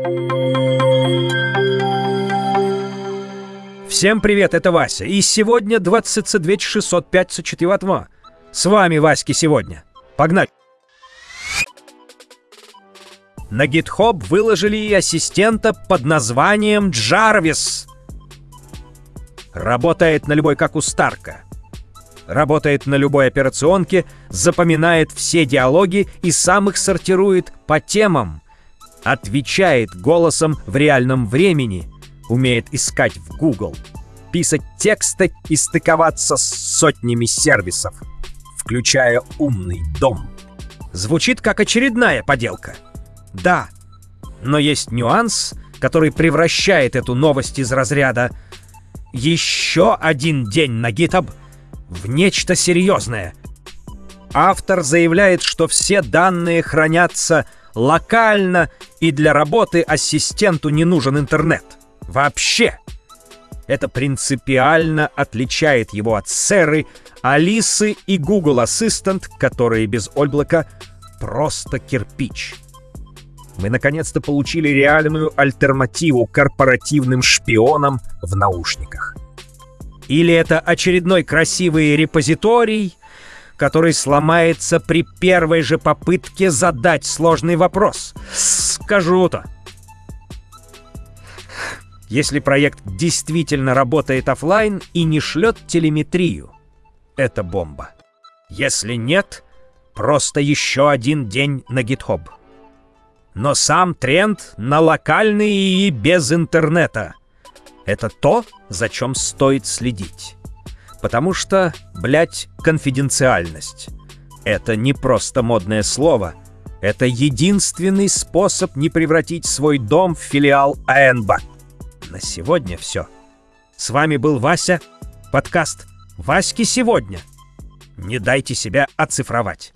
Всем привет, это Вася, и сегодня 20.605. С вами Васьки сегодня. Погнали! На GitHub выложили ассистента под названием Jarvis. Работает на любой, как у Старка. Работает на любой операционке, запоминает все диалоги и сам их сортирует по темам. Отвечает голосом в реальном времени. Умеет искать в Google, писать тексты и стыковаться с сотнями сервисов, включая умный дом. Звучит как очередная поделка. Да, но есть нюанс, который превращает эту новость из разряда «Еще один день на GitHub» в нечто серьезное. Автор заявляет, что все данные хранятся локально, и для работы ассистенту не нужен интернет. Вообще! Это принципиально отличает его от Сэры, Алисы и Google Assistant, которые без облака просто кирпич. Мы наконец-то получили реальную альтернативу корпоративным шпионам в наушниках. Или это очередной красивый репозиторий, который сломается при первой же попытке задать сложный вопрос. Скажу-то. Если проект действительно работает офлайн и не шлет телеметрию, это бомба. Если нет, просто еще один день на GitHub. Но сам тренд на локальный и без интернета — это то, за чем стоит следить. Потому что, конфиденциальность — это не просто модное слово, это единственный способ не превратить свой дом в филиал АНБ. На сегодня все. С вами был Вася, подкаст «Васьки сегодня». Не дайте себя оцифровать.